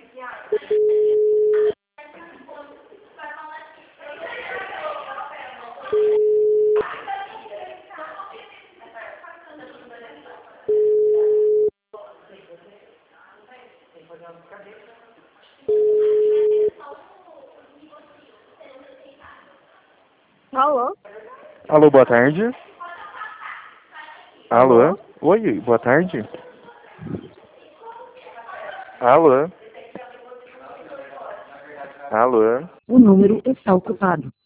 Alô? Alô, boa tarde. Alô? Alô? Oi, boa tarde. Alô? Alô? O número está ocupado.